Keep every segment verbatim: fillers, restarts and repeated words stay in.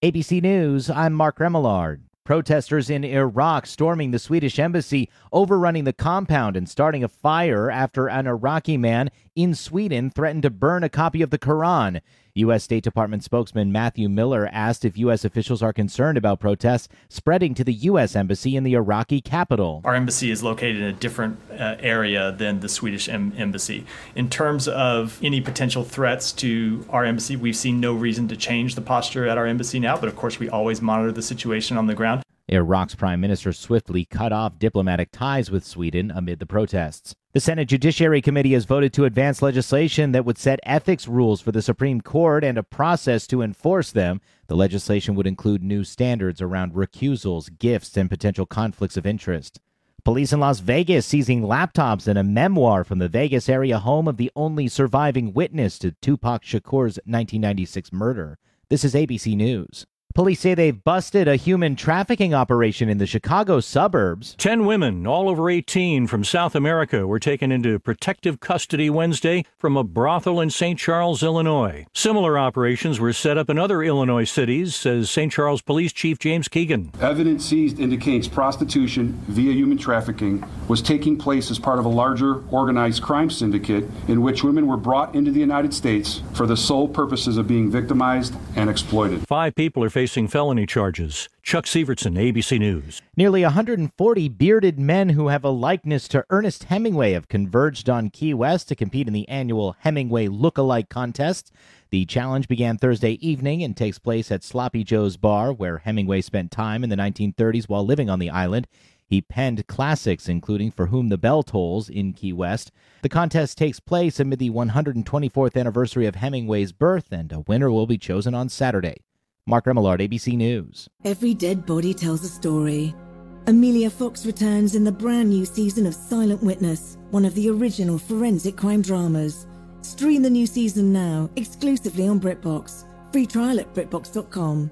A B C News, I'm Mark Remillard. Protesters in Iraq storming the Swedish embassy, overrunning the compound and starting a fire after an Iraqi man in Sweden threatened to burn a copy of the Quran. U S. State Department spokesman Matthew Miller asked if U S officials are concerned about protests spreading to the U S embassy in the Iraqi capital. Our embassy is located in a different uh, area than the Swedish em- embassy. In terms of any potential threats to our embassy, we've seen no reason to change the posture at our embassy now, but of course we always monitor the situation on the ground. Iraq's prime minister swiftly cut off diplomatic ties with Sweden amid the protests. The Senate Judiciary Committee has voted to advance legislation that would set ethics rules for the Supreme Court and a process to enforce them. The legislation would include new standards around recusals, gifts, and potential conflicts of interest. Police in Las Vegas seizing laptops and a memoir from the Vegas area home of the only surviving witness to Tupac Shakur's nineteen ninety-six murder. This is A B C News. Police say they've busted a human trafficking operation in the Chicago suburbs. Ten women, all over eighteen, from South America were taken into protective custody Wednesday from a brothel in Saint Charles, Illinois. Similar operations were set up in other Illinois cities, says Saint Charles Police Chief James Keegan. Evidence seized indicates prostitution via human trafficking was taking place as part of a larger organized crime syndicate in which women were brought into the United States for the sole purposes of being victimized and exploited. Five people are facing felony charges. Chuck Sievertson, A B C News. Nearly one hundred forty bearded men who have a likeness to Ernest Hemingway have converged on Key West to compete in the annual Hemingway Look-alike contest. The challenge began Thursday evening and takes place at Sloppy Joe's Bar, where Hemingway spent time in the nineteen thirties while living on the island. He penned classics, including For Whom the Bell Tolls in Key West. The contest takes place amid the one hundred twenty-fourth anniversary of Hemingway's birth, and a winner will be chosen on Saturday. Mark Remillard, A B C News. Every dead body tells a story. Amelia Fox returns in the brand new season of Silent Witness, one of the original forensic crime dramas. Stream the new season now, exclusively on BritBox. Free trial at BritBox dot com.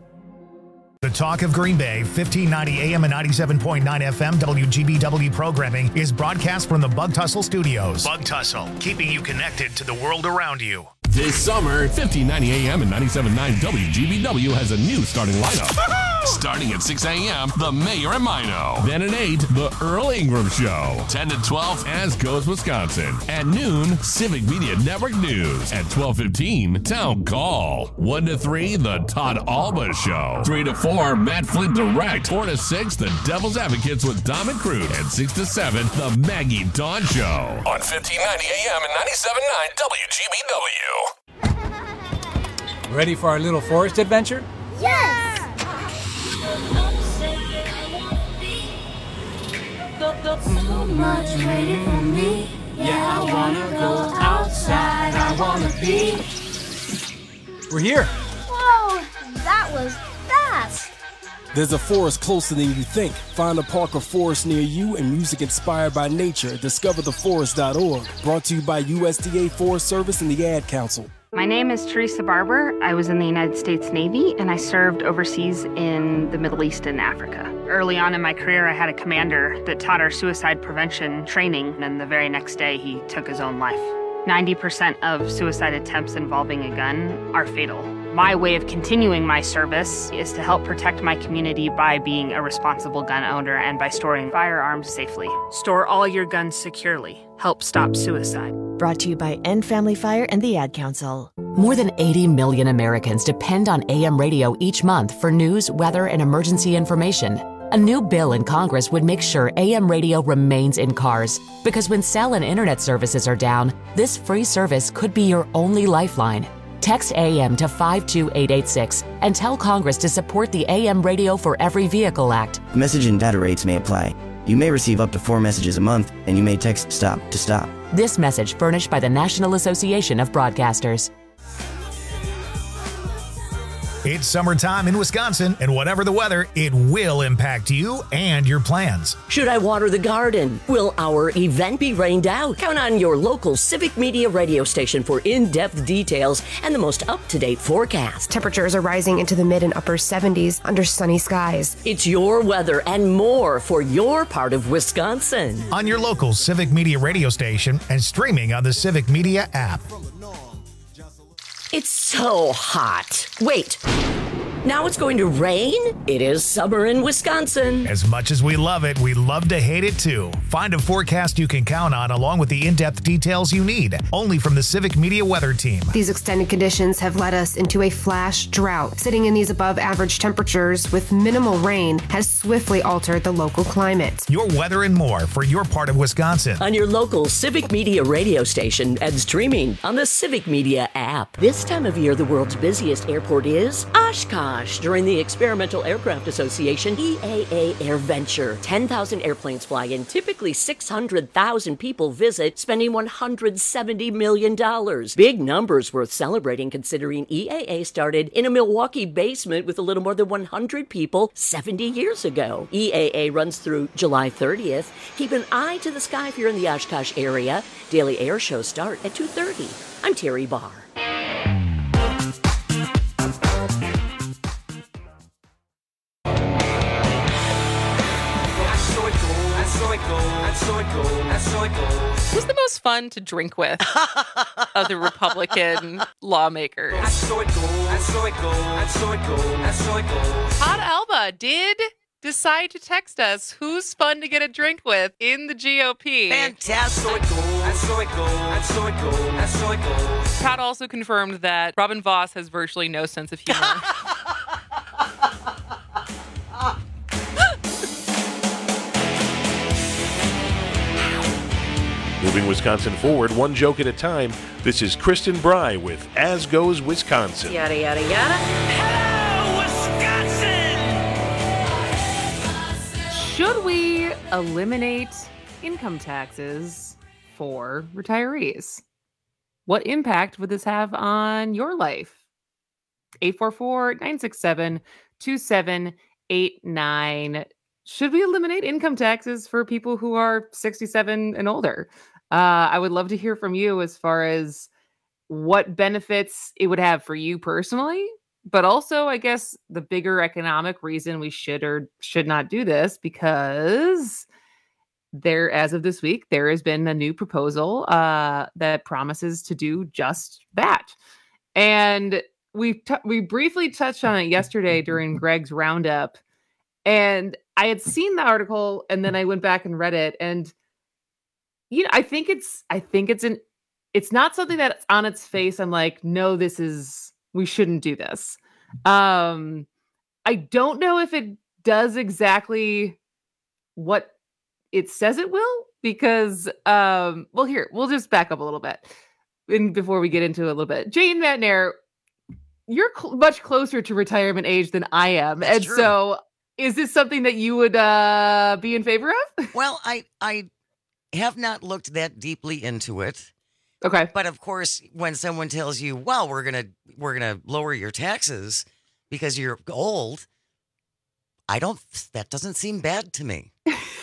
The Talk of Green Bay, fifteen ninety A M and ninety-seven point nine F M W G B W programming is broadcast from the Bug Tussle Studios. Bug Tussle, keeping you connected to the world around you. This summer, fifteen ninety A M and ninety-seven point nine W G B W has a new starting lineup. Starting at six A M, The Mayor and Mino. Then at eight, The Earl Ingram Show. ten to twelve, As Goes Wisconsin. At noon, Civic Media Network News. At twelve fifteen, Town Call. one to three, The Todd Alba Show. three to four, Matt Flint Direct. four to six, The Devil's Advocates with Dom and Cruz. And six to seven, The Maggie Dawn Show. On fifteen ninety A M and ninety-seven point nine W G B W. Ready for our little forest adventure? Yes! So much waiting for me. Yeah, I wanna go outside. I wanna be. We're here. Whoa, that was fast. There's a forest closer than you think. Find a park or forest near you and music inspired by nature. discover the forest dot org. Brought to you by U S D A Forest Service and the Ad Council. My name is Teresa Barber. I was in the United States Navy, and I served overseas in the Middle East and Africa. Early on in my career, I had a commander that taught our suicide prevention training, and the very next day, he took his own life. ninety percent of suicide attempts involving a gun are fatal. My way of continuing my service is to help protect my community by being a responsible gun owner and by storing firearms safely. Store all your guns securely. Help stop suicide. Brought to you by End Family Fire and the Ad Council. More than eighty million Americans depend on A M radio each month for news, weather, and emergency information. A new bill in Congress would make sure A M radio remains in cars, because when cell and internet services are down, this free service could be your only lifeline. Text A M to five two eight eight six and tell Congress to support the A M Radio for Every Vehicle Act. Message and data rates may apply. You may receive up to four messages a month, and you may text STOP to stop. This message furnished by the National Association of Broadcasters. It's summertime in Wisconsin, and whatever the weather, it will impact you and your plans. Should I water the garden? Will our event be rained out? Count on your local Civic Media radio station for in-depth details and the most up-to-date forecast. Temperatures are rising into the mid and upper seventies under sunny skies. It's your weather and more for your part of Wisconsin. On your local Civic Media radio station and streaming on the Civic Media app. It's so hot. Wait, Now it's going to rain? It is summer in Wisconsin. As much as we love it, we love to hate it too. Find a forecast you can count on along with the in-depth details you need. Only from the Civic Media Weather Team. These extended conditions have led us into a flash drought. Sitting in these above average temperatures with minimal rain has swiftly altered the local climate. Your weather and more for your part of Wisconsin. On your local Civic Media radio station and streaming on the Civic Media app. This time of year, the world's busiest airport is Oshkosh. During the Experimental Aircraft Association E A A AirVenture. ten thousand airplanes fly in, typically six hundred thousand people visit, spending one hundred seventy million dollars. Big numbers worth celebrating considering E A A started in a Milwaukee basement with a little more than one hundred people seventy years ago. E A A runs through July thirtieth. Keep an eye to the sky if you're in the Oshkosh area. Daily air shows start at two thirty. I'm Terry Barr. Who's the most fun to drink with of the Republican lawmakers? Todd Alba did decide to text us who's fun to get a drink with in the G O P. Fantastic. Todd also confirmed that Robin Voss has virtually no sense of humor. Moving Wisconsin forward, one joke at a time. This is Kristen Bry with As Goes Wisconsin. Yada, yada, yada. Hello, Wisconsin! Should we eliminate income taxes for retirees? What impact would this have on your life? eight four four, nine six seven, two seven eight nine. Should we eliminate income taxes for people who are sixty-seven and older? Uh, I would love to hear from you as far as what benefits it would have for you personally, but also, I guess, the bigger economic reason we should or should not do this, because there, as of this week, there has been a new proposal uh, that promises to do just that. And we t- we briefly touched on it yesterday during Greg's roundup, and I had seen the article and then I went back and read it, and you know, I think it's I think it's an it's not something that's on its face I'm like, no, this is we shouldn't do this. Um I don't know if it does exactly what it says it will, because um well, here, we'll just back up a little bit and before we get into it a little bit. Jane Matnair, you're cl- much closer to retirement age than I am. That's and true. So is this something that you would uh, be in favor of? Well, I I have not looked that deeply into it. Okay. But of course, when someone tells you, well, we're gonna we're gonna lower your taxes because you're old, I don't that doesn't seem bad to me.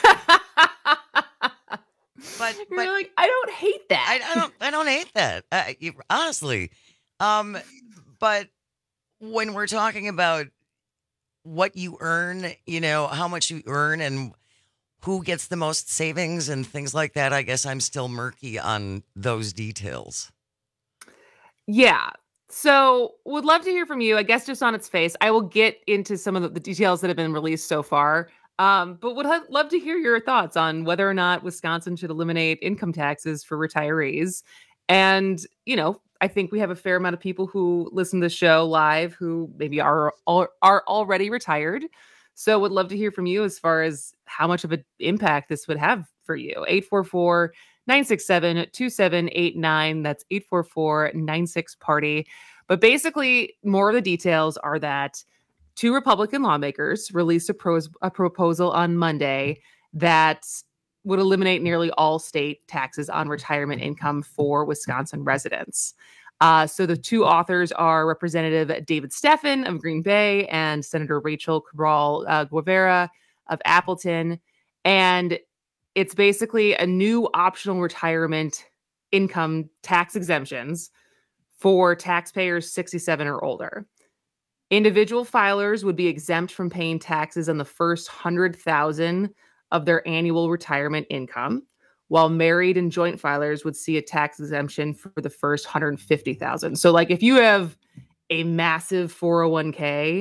But, You're but like, I don't hate that. I, I don't I don't hate that. Uh, you, honestly. Um but when we're talking about what you earn, you know, how much you earn and who gets the most savings and things like that, I guess I'm still murky on those details. Yeah. So would love to hear from you. I guess just on its face, I will get into some of the, the details that have been released so far. Um, but would ha- love to hear your thoughts on whether or not Wisconsin should eliminate income taxes for retirees. And, you know, I think we have a fair amount of people who listen to the show live who maybe are are already retired. So would love to hear from you as far as how much of an impact this would have for you. eight four four, nine six seven, two seven eight nine. That's eight four four, nine six party. But basically, more of the details are that two Republican lawmakers released a, pros- a proposal on Monday that would eliminate nearly all state taxes on retirement income for Wisconsin residents. Uh, so the two authors are Representative David Steffen of Green Bay and Senator Rachel Cabral uh, Guevara of Appleton. And it's basically a new optional retirement income tax exemptions for taxpayers sixty-seven or older. Individual filers would be exempt from paying taxes on the first one hundred thousand dollars of their annual retirement income, while married and joint filers would see a tax exemption for the first one hundred fifty thousand dollars. So like if you have a massive four oh one k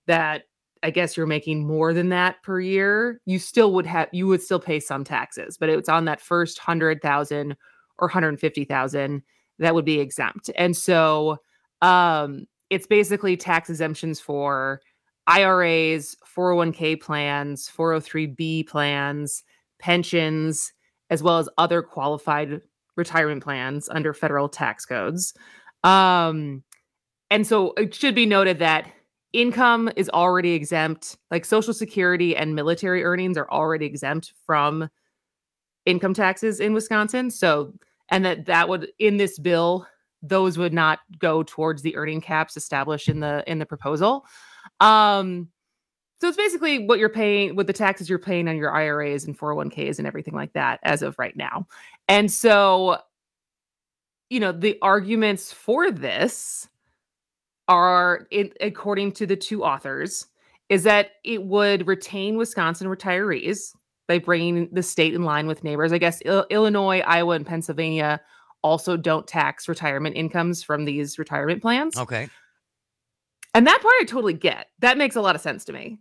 that I guess you're making more than that per year, you still would have, you would still pay some taxes, but it's on that first one hundred thousand or one hundred fifty thousand that would be exempt. And so um, it's basically tax exemptions for I R As, four oh one k plans, four oh three b plans, pensions, as well as other qualified retirement plans under federal tax codes. Um, and so it should be noted that income is already exempt, like Social Security and military earnings are already exempt from income taxes in Wisconsin. So, and that that would, in this bill, those would not go towards the earning caps established in the in the proposal. Um, so it's basically what you're paying with the taxes you're paying on your I R As and four oh one k's and everything like that as of right now. And so, you know, the arguments for this are, it, according to the two authors, is that it would retain Wisconsin retirees by bringing the state in line with neighbors. I guess Il- Illinois, Iowa, and Pennsylvania also don't tax retirement incomes from these retirement plans. Okay. And that part I totally get. That makes a lot of sense to me.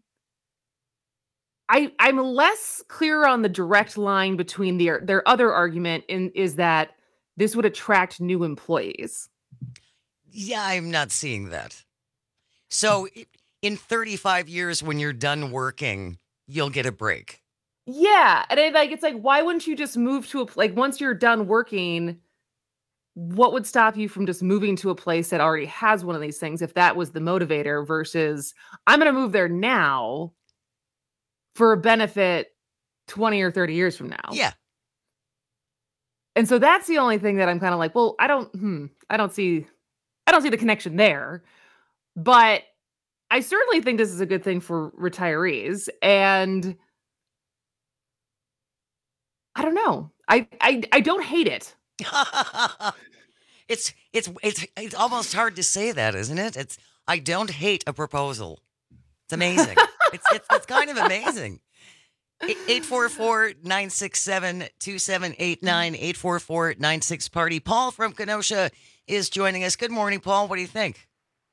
I, I'm less clear on the direct line between their, their other argument in, is that this would attract new employees. Yeah, I'm not seeing that. So in thirty-five years, when you're done working, you'll get a break. Yeah. And I, like, it's like, why wouldn't you just move to a, like, once you're done working, what would stop you from just moving to a place that already has one of these things if that was the motivator versus I'm going to move there now for a benefit twenty or thirty years from now? Yeah. And so that's the only thing that I'm kind of like, well, I don't, hmm, I don't see, I don't see the connection there, but I certainly think this is a good thing for retirees. And I don't know. I, I, I don't hate it. it's, it's, it's, it's almost hard to say that, isn't it? It's, I don't hate a proposal. It's amazing. it's, it's, it's kind of amazing. eight four four, nine six seven, two seven eight nine, eight four four, nine six party. Paul from Kenosha is joining us. Good morning, Paul. What do you think?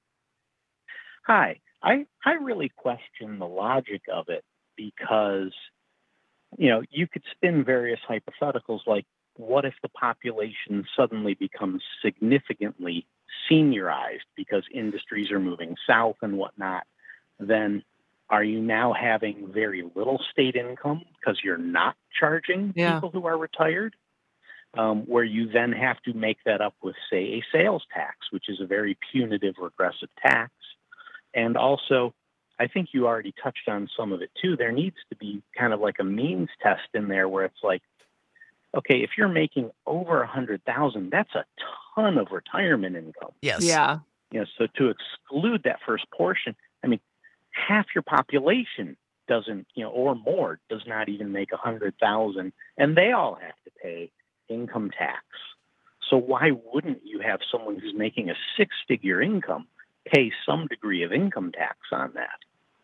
Hi. I, I really question the logic of it because, you know, you could spin various hypotheticals like, what if the population suddenly becomes significantly seniorized because industries are moving south and whatnot? Then are you now having very little state income because you're not charging yeah. people who are retired? Um, where you then have to make that up with, say, a sales tax, which is a very punitive, regressive tax. And also, I think you already touched on some of it too. There needs to be kind of like a means test in there where it's like, okay, if you're making over a hundred thousand, that's a ton of retirement income. Yes. Yeah. You know, so to exclude that first portion, I mean, half your population doesn't, you know, or more does not even make a hundred thousand, and they all have to pay income tax. So why wouldn't you have someone who's making a six-figure income pay some degree of income tax on that?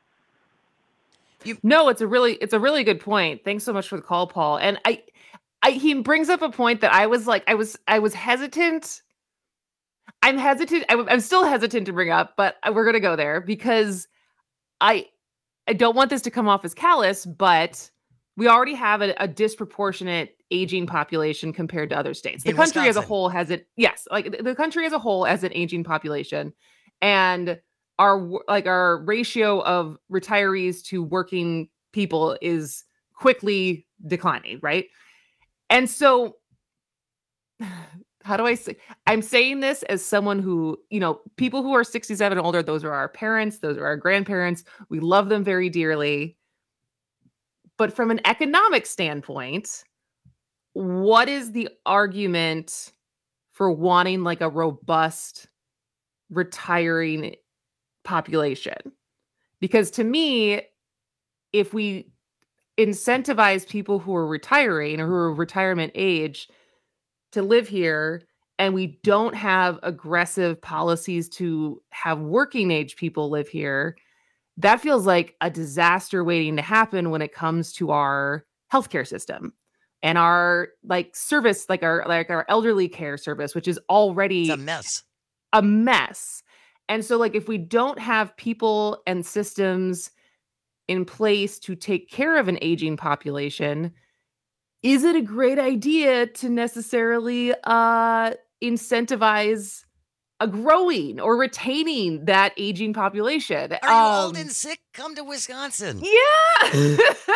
You, no, it's a really, it's a really good point. Thanks so much for the call, Paul. And I, I, he brings up a point that I was like, I was, I was hesitant. I'm hesitant. I, I'm still hesitant to bring up, but we're going to go there because I, I don't want this to come off as callous, but we already have a, a disproportionate aging population compared to other states. The In country Wisconsin. as a whole has it. Yes. Like the, the country as a whole has an aging population, and our, like our ratio of retirees to working people is quickly declining. Right. And so how do I say, I'm saying this as someone who, you know, people who are sixty-seven and older, those are our parents, those are our grandparents. We love them very dearly. But from an economic standpoint, what is the argument for wanting like a robust retiring population? Because to me, if we incentivize people who are retiring or who are retirement age to live here, and we don't have aggressive policies to have working age people live here, that feels like a disaster waiting to happen when it comes to our healthcare system and our like service, like our like our elderly care service, which is already it's a mess. A mess. And so like if we don't have people and systems in place to take care of an aging population, is it a great idea to necessarily uh, incentivize a growing or retaining that aging population? Are you um, old and sick? Come to Wisconsin. Yeah.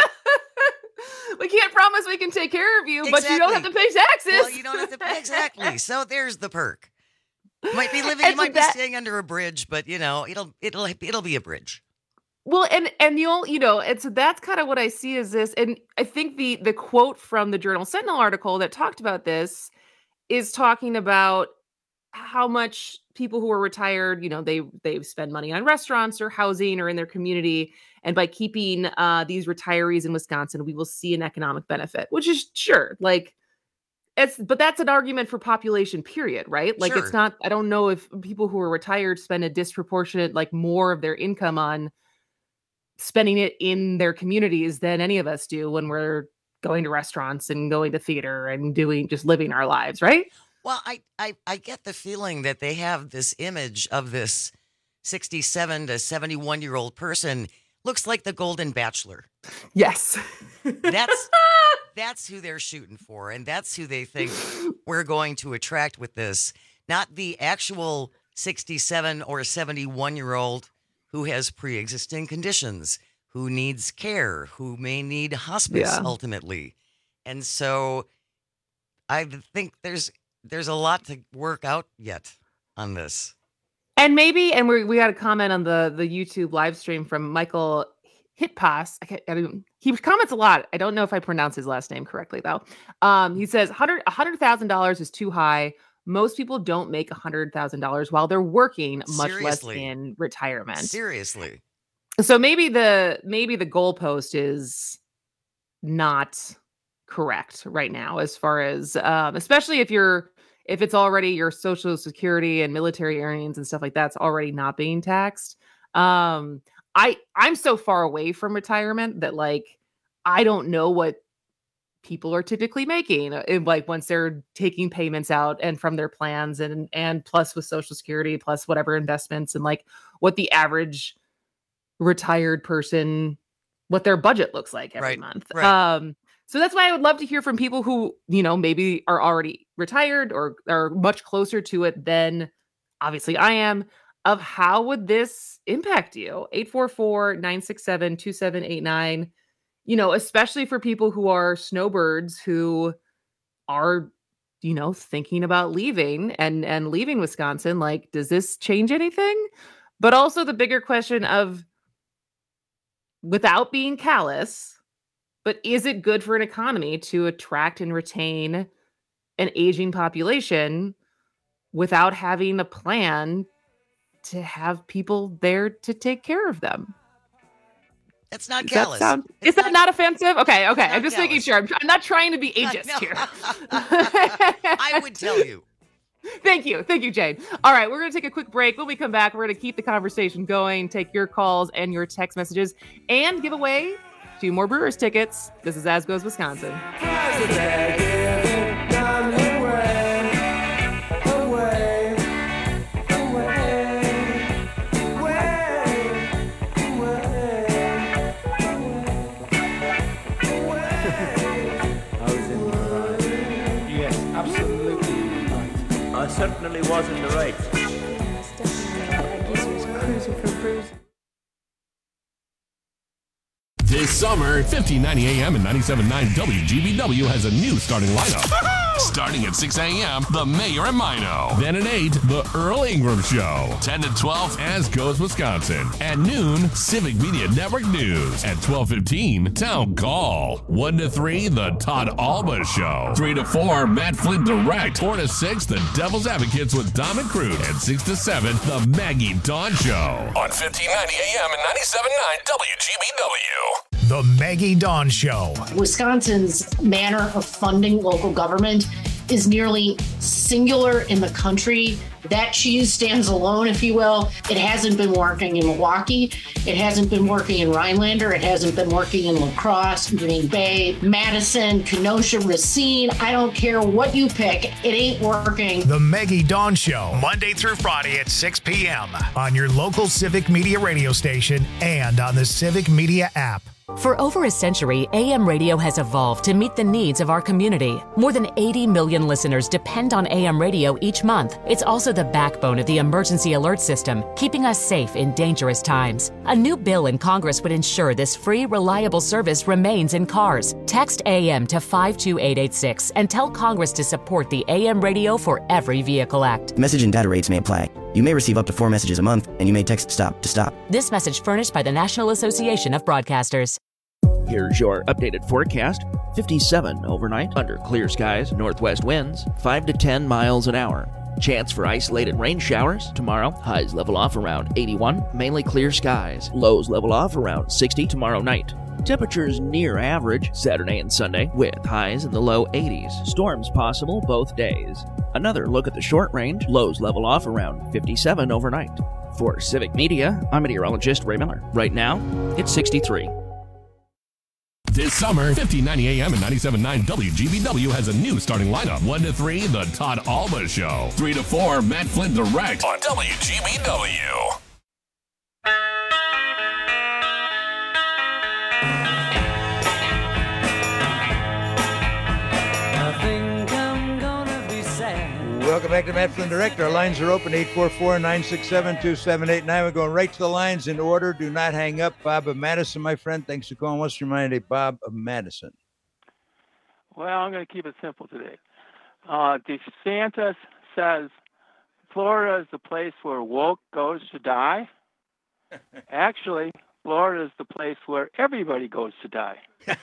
We can't promise we can take care of you, Exactly. but you don't have to pay taxes. Well, you don't have to pay exactly. So there's the perk. You might be living, And you so might that- be staying under a bridge, but you know, it'll it'll it'll be a bridge. Well, and and you'll you know, and so that's kind of what I see as this, and I think the the quote from the Journal Sentinel article that talked about this is talking about how much people who are retired, you know, they they spend money on restaurants or housing or in their community, and by keeping uh, these retirees in Wisconsin, we will see an economic benefit, which is sure, like. It's, but that's an argument for population, period, right? Like Sure. it's not, I don't know if people who are retired spend a disproportionate, like more of their income on spending it in their communities than any of us do when we're going to restaurants and going to theater and doing, just living our lives, right? Well, I, I, I get the feeling that they have this image of this sixty-seven to seventy-one year old person looks like the Golden Bachelor. Yes. That's that's who they're shooting for, and that's who they think we're going to attract with this. Not the actual sixty-seven or seventy-one year old who has pre-existing conditions, who needs care, who may need hospice Yeah. ultimately. And so I think there's there's a lot to work out yet on this. And maybe, and we we got a comment on the the YouTube live stream from Michael Hitpass. I can't, I don't, he comments a lot. I don't know if I pronounce his last name correctly though. Um, he says one hundred thousand dollars is too high. Most people don't make one hundred thousand dollars while they're working, much Seriously. less in retirement. Seriously. So maybe the maybe the goalpost is not correct right now, as far as um, especially if you're if it's already your Social Security and military earnings and stuff like that's already not being taxed. Um, I I'm so far away from retirement that like I don't know what people are typically making, uh, like once they're taking payments out and from their plans and and plus with Social Security plus whatever investments, and like what the average retired person, what their budget looks like every Right, month. right. Um, so that's why I would love to hear from people who, you know, maybe are already retired or are much closer to it than obviously I am, of how would this impact you? eight four four, nine six seven, two seven eight nine. You know, especially for people who are snowbirds who are, you know, thinking about leaving and and leaving Wisconsin. Like, does this change anything? But also the bigger question of, without being callous, but is it good for an economy to attract and retain an aging population without having a plan to have people there to take care of them? That's not Does that callous. sound- is that not offensive? Okay, okay. I'm just making callous. sure. I'm, I'm not trying to be ageist no. here. I would tell you. Thank you. Thank you, Jane. All right, we're going to take a quick break. When we come back, we're going to keep the conversation going, take your calls and your text messages, and give away two more Brewers tickets. This is As Goes Wisconsin. Yes, absolutely right. I certainly was in the right. This summer, fifteen ninety A M and ninety-seven point nine W G B W has a new starting lineup. Starting at six A M, The Mayor and Mino. Then at eight, The Earl Ingram Show. ten to twelve, As Goes Wisconsin. At noon, Civic Media Network News. At twelve fifteen, Town Call. one to three, The Todd Alba Show. three to four, Matt Flint Direct. four to six, The Devil's Advocates with Dom and Crute. And six to seven, The Maggie Dawn Show. On fifteen ninety A M and ninety-seven point nine W G B W. The Maggie Dawn Show. Wisconsin's manner of funding local government is nearly singular in the country. That cheese stands alone, if you will. It hasn't been working in Milwaukee. It hasn't been working in Rhinelander. It hasn't been working in La Crosse, Green Bay, Madison, Kenosha, Racine. I don't care what you pick. It ain't working. The Maggie Dawn Show, Monday through Friday at six p.m. on your local Civic Media radio station and on the Civic Media app. For over a century, A M radio has evolved to meet the needs of our community. More than eighty million listeners depend on A M radio each month. It's also the backbone of the emergency alert system, keeping us safe in dangerous times. A new bill in Congress would ensure this free, reliable service remains in cars. Text A M to five two eight eight six and tell Congress to support the A M Radio for Every Vehicle Act. Message and data rates may apply. You may receive up to four messages a month, and you may text STOP to stop. This message furnished by the National Association of Broadcasters. Here's your updated forecast. fifty-seven overnight under clear skies, northwest winds, five to ten miles an hour. Chance for isolated rain showers tomorrow. Highs level off around eighty-one, mainly clear skies. Lows level off around sixty tomorrow night. Temperatures near average Saturday and Sunday with highs in the low eighties. Storms possible both days. Another look at the short range. Lows level off around fifty-seven overnight. For Civic Media, I'm meteorologist Ray Miller. Right now, it's sixty-three. This summer, fifteen ninety A M and ninety-seven point nine W G B W has a new starting lineup. one to three, The Todd Alba Show. three to four, Matt Flynn Direct on W G B W. Welcome back to Matt Flynn Direct. Our lines are open, eight four four, nine six seven, two seven eight nine. We're going right to the lines in order. Do not hang up. Bob of Madison, my friend. Thanks for calling. What's your mind, Bob of Madison? Well, I'm going to keep it simple today. Uh, DeSantis says Florida is the place where woke goes to die. Actually, Florida is the place where everybody goes to die.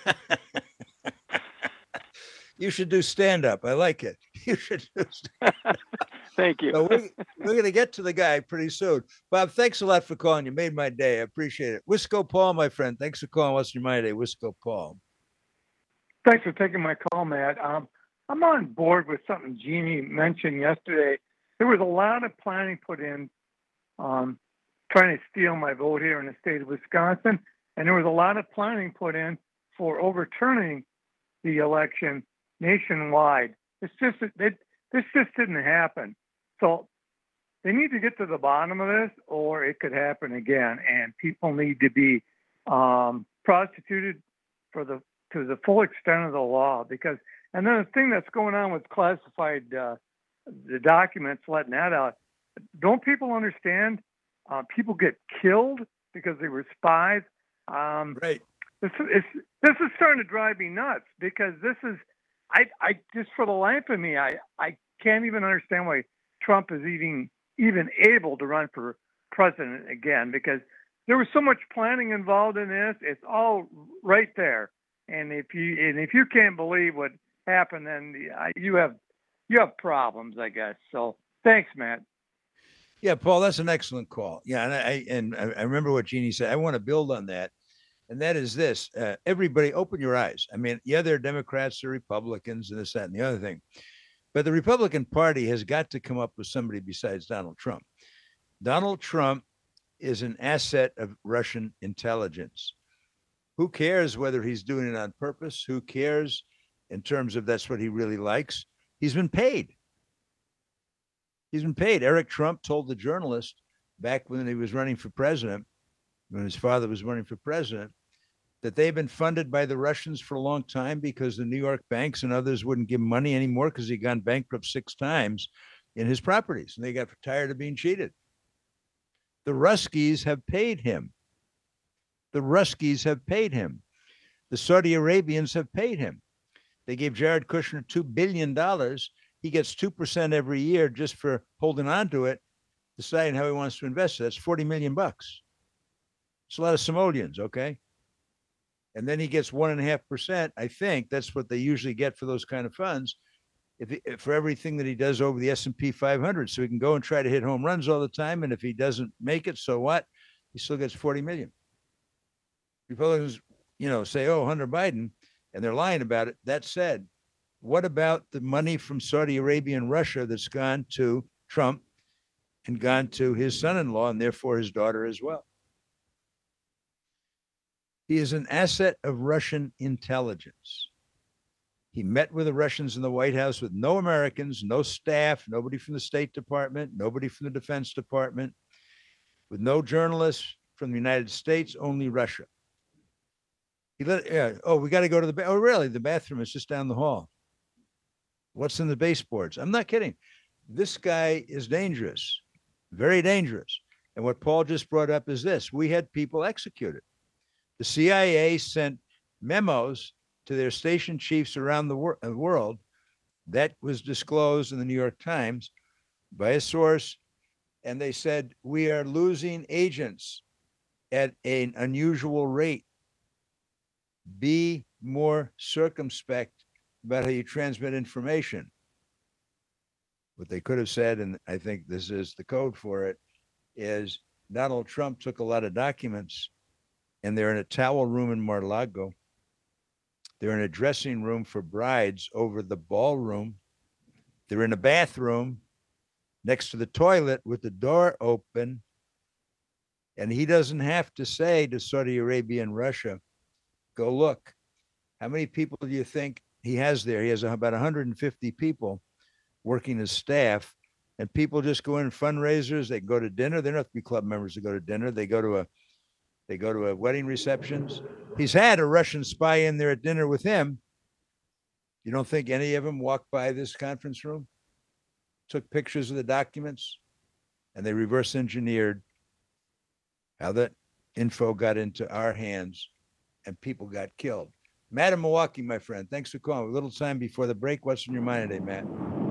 You should do stand-up. I like it. You should do stand-up. Thank you. So we're we're going to get to the guy pretty soon. Bob, thanks a lot for calling. You made my day. I appreciate it. Wisco Paul, my friend. Thanks for calling. What's your mind today? Wisco Paul. Thanks for taking my call, Matt. Um, I'm on board with something Jeannie mentioned yesterday. There was a lot of planning put in um, trying to steal my vote here in the state of Wisconsin, and there was a lot of planning put in for overturning the election nationwide. It's just it, this just didn't happen. So they need to get to the bottom of this, or it could happen again. And people need to be um, prosecuted for the to the full extent of the law. Because and then the thing that's going on with classified uh, the documents, letting that out. Don't people understand? Uh, people get killed because they were spies. Um, right. This is this is starting to drive me nuts because this is. I, I just for the life of me, I, I can't even understand why Trump is even even able to run for president again, because there was so much planning involved in this. It's all right there, and if you and if you can't believe what happened, then you have you have problems, I guess. So thanks, Matt. Yeah, Paul, that's an excellent call. Yeah, and I and I remember what Jeannie said. I want to build on that. And that is this, uh, everybody open your eyes. I mean, yeah, they're Democrats, they're Republicans, and this, that, and the other thing. But the Republican Party has got to come up with somebody besides Donald Trump. Donald Trump is an asset of Russian intelligence. Who cares whether he's doing it on purpose? Who cares in terms of that's what he really likes? He's been paid. He's been paid. Eric Trump told the journalist back when he was running for president, when his father was running for president, that they've been funded by the Russians for a long time because the New York banks and others wouldn't give him money anymore because he'd gone bankrupt six times in his properties, and they got tired of being cheated. The Ruskies have paid him. The Ruskies have paid him. The Saudi Arabians have paid him. They gave Jared Kushner two billion dollars. He gets two percent every year just for holding on to it, deciding how he wants to invest it. That's forty million bucks. It's a lot of simoleons, okay? And then he gets one and a half percent. I think that's what they usually get for those kind of funds, if, he, if for everything that he does over the S and P five hundred. So he can go and try to hit home runs all the time. And if he doesn't make it, so what? He still gets forty million. Republicans, you know, say, oh, Hunter Biden, and they're lying about it. That said, What about the money from Saudi Arabia and Russia that's gone to Trump and gone to his son-in-law and therefore his daughter as well? He is an asset of Russian intelligence. He met with the Russians in the White House with no Americans, no staff, nobody from the State Department, nobody from the Defense Department, with no journalists from the United States, only Russia. He let, yeah, oh, we got to go to the, ba- oh, really? The bathroom is just down the hall. What's in the baseboards? I'm not kidding. This guy is dangerous, very dangerous. And what Paul just brought up is this. We had people executed. The C I A sent memos to their station chiefs around the wor- world. That was disclosed in the New York Times by a source. And they said, we are losing agents at an unusual rate. Be more circumspect about how you transmit information. What they could have said, and I think this is the code for it, is Donald Trump took a lot of documents and they're in a towel room in Mar-a-Lago. They're in a dressing room for brides over the ballroom. They're in a bathroom next to the toilet with the door open. And he doesn't have to say to Saudi Arabia and Russia, go look. How many people do you think he has there? He has about one hundred fifty people working as staff. And people just go in fundraisers. They go to dinner. They don't have to be club members to go to dinner. They go to a They go to a wedding receptions. He's had a Russian spy in there at dinner with him. You don't think any of them walked by this conference room, took pictures of the documents, and they reverse engineered how that info got into our hands and people got killed. Matt in Milwaukee, my friend, thanks for calling. A little time before the break. What's on your mind today, Matt?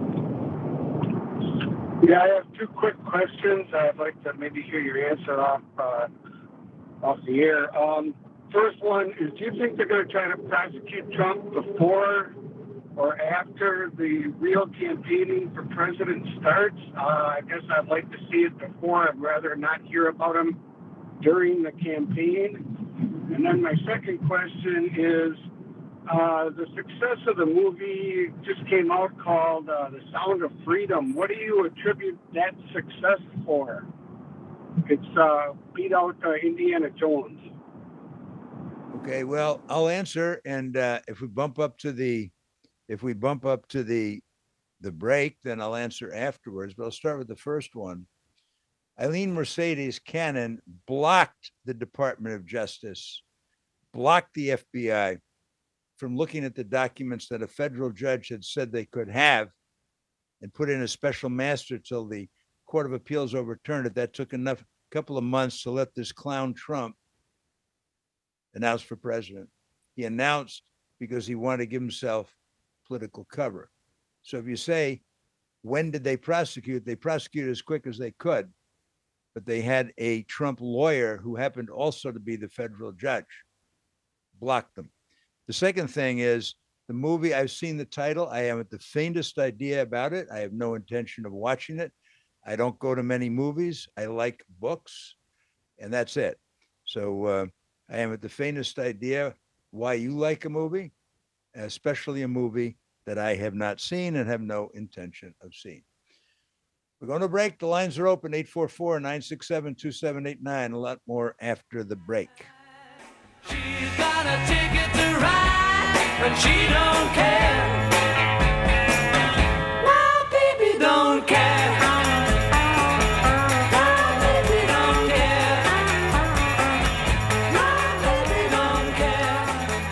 Yeah, I have two quick questions. I'd like to maybe hear your answer off uh, off the air. Um, first one is, do you think they're going to try to prosecute Trump before or after the real campaigning for president starts? Uh, I guess I'd like to see it before. I'd rather not hear about him during the campaign. And then my second question is, uh, the success of the movie just came out called uh, The Sound of Freedom. What do you attribute that success for? It's uh, beat out uh, Indiana Jones. Okay, well, I'll answer, and uh, if we bump up to the, if we bump up to the, the break, then I'll answer afterwards. But I'll start with the first one. Eileen Mercedes Cannon blocked the Department of Justice, blocked the F B I from looking at the documents that a federal judge had said they could have, and put in a special master till the Court of Appeals overturned it. That took enough, couple of months to let this clown Trump announce for president. He announced because he wanted to give himself political cover. So if you say, when did they prosecute? They prosecuted as quick as they could, but they had a Trump lawyer who happened also to be the federal judge, blocked them. The second thing is the movie, I've seen the title. I haven't the faintest idea about it. I have no intention of watching it. I don't go to many movies. I like books, and that's it. So uh, I haven't the faintest idea why you like a movie, especially a movie that I have not seen and have no intention of seeing. We're going to break. The lines are open, eight four four, nine six seven, two seven eight nine. A lot more after the break. She's got a ticket to ride, and she don't care. My baby don't care. My baby don't care. My baby don't care.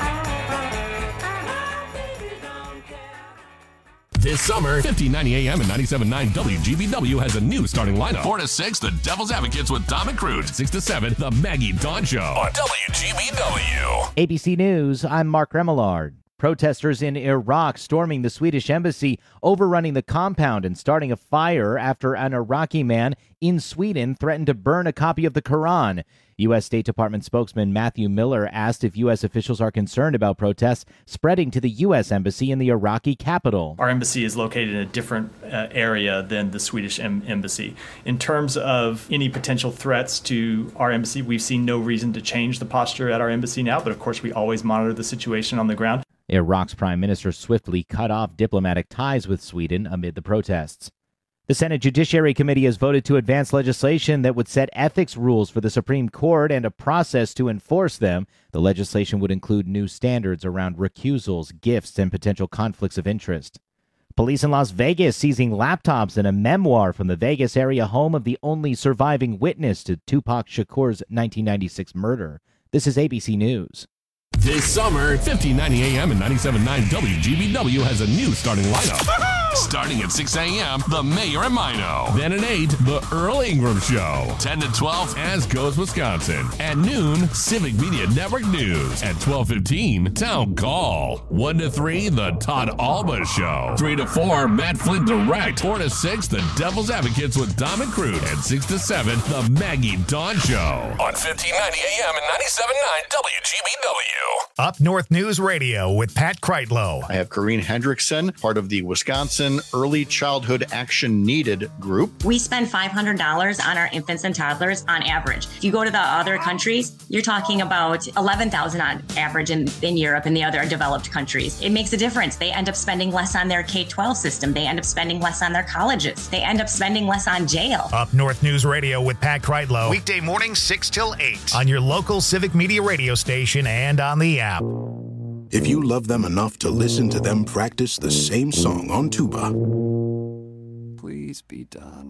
My baby don't care. This summer, fifteen ninety A M and ninety-seven point nine W G B W has a new starting lineup. four to six, The Devil's Advocates with Dom and Crude. six to seven, The Maggie Dawn Show on W G B W. A B C News, I'm Mark Remillard. Protesters in Iraq storming the Swedish embassy, overrunning the compound and starting a fire after an Iraqi man in Sweden threatened to burn a copy of the Quran. U S. State Department spokesman Matthew Miller asked if U S officials are concerned about protests spreading to the U S embassy in the Iraqi capital. Our embassy is located in a different uh, area than the Swedish em- embassy. In terms of any potential threats to our embassy, we've seen no reason to change the posture at our embassy now, but of course we always monitor the situation on the ground. Iraq's prime minister swiftly cut off diplomatic ties with Sweden amid the protests. The Senate Judiciary Committee has voted to advance legislation that would set ethics rules for the Supreme Court and a process to enforce them. The legislation would include new standards around recusals, gifts, and potential conflicts of interest. Police in Las Vegas seizing laptops and a memoir from the Vegas area home of the only surviving witness to Tupac Shakur's nineteen ninety-six murder. This is A B C News. This summer, fifteen ninety A M and ninety-seven point nine W G B W has a new starting lineup. Starting at six A M, The Mayor and Mino. Then at eight, The Earl Ingram Show. ten to twelve, As Goes Wisconsin. At noon, Civic Media Network News. At twelve fifteen, Town Call. one to three, The Todd Alba Show. three to four, Matt Flint Direct. four to six, The Devil's Advocates with Dom and Crude. And six to seven, The Maggie Dawn Show. On fifteen ninety A M and ninety-seven point nine W G B W. Up North News Radio with Pat Kreitlow. I have Corrine Hendrickson, part of the Wisconsin Early Childhood Action Needed group. We spend five hundred dollars on our infants and toddlers on average. If you go to the other countries, you're talking about eleven thousand dollars on average in, in Europe and the other developed countries. It makes a difference. They end up spending less on their K twelve system. They end up spending less on their colleges. They end up spending less on jail. Up North News Radio with Pat Kreitlow. Weekday morning, six till eight. On your local Civic Media radio station and on the app. If you love them enough to listen to them practice the same song on tuba, please be done.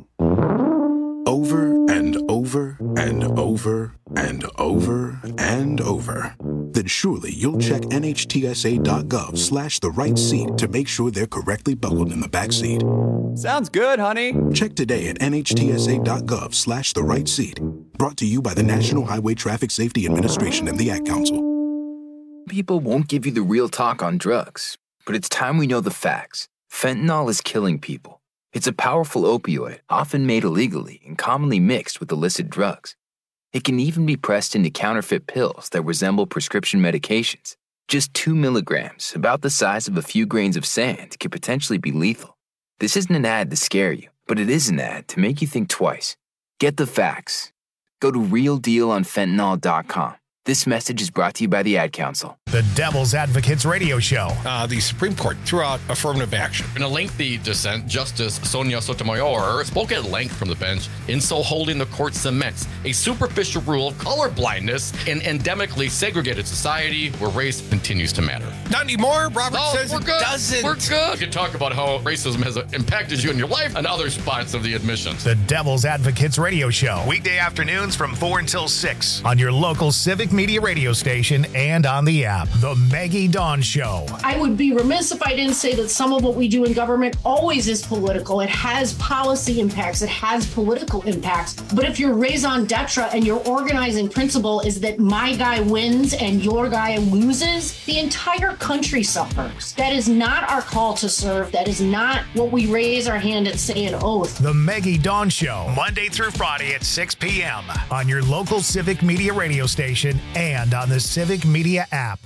Over and over and over and over and over, then surely you'll check nhtsa.gov slash the right seat to make sure they're correctly buckled in the back seat. Sounds good, honey. Check today at nhtsa.gov slash the right seat. Brought to you by the National Highway Traffic Safety Administration and the Ad Council. People won't give you the real talk on drugs, but it's time we know the facts. Fentanyl is killing people. It's a powerful opioid, often made illegally and commonly mixed with illicit drugs. It can even be pressed into counterfeit pills that resemble prescription medications. Just two milligrams, about the size of a few grains of sand, could potentially be lethal. This isn't an ad to scare you, but it is an ad to make you think twice. Get the facts. Go to real deal on fentanyl dot com. This message is brought to you by the Ad Council. The Devil's Advocates Radio Show. Uh, the Supreme Court threw out affirmative action. In a lengthy dissent, Justice Sonia Sotomayor spoke at length from the bench, in so holding the court cements a superficial rule of colorblindness in endemically segregated society where race continues to matter. Not anymore. Robert no, says we're it good. doesn't. We're good. We can talk about how racism has impacted you in your life and other spots of the admissions. The Devil's Advocates Radio Show. Weekday afternoons from four until six on your local Civic Media radio station and on the app. The Maggie Dawn Show. I would be remiss if I didn't say that some of what we do in government always is political. It has policy impacts. It has political impacts. But if your raison d'etre and your organizing principle is that my guy wins and your guy loses, the entire country suffers. That is not our call to serve. That is not what we raise our hand and say an oath. The Maggie Dawn Show, Monday through Friday at six p.m. on your local Civic Media radio station and on the Civic Media app.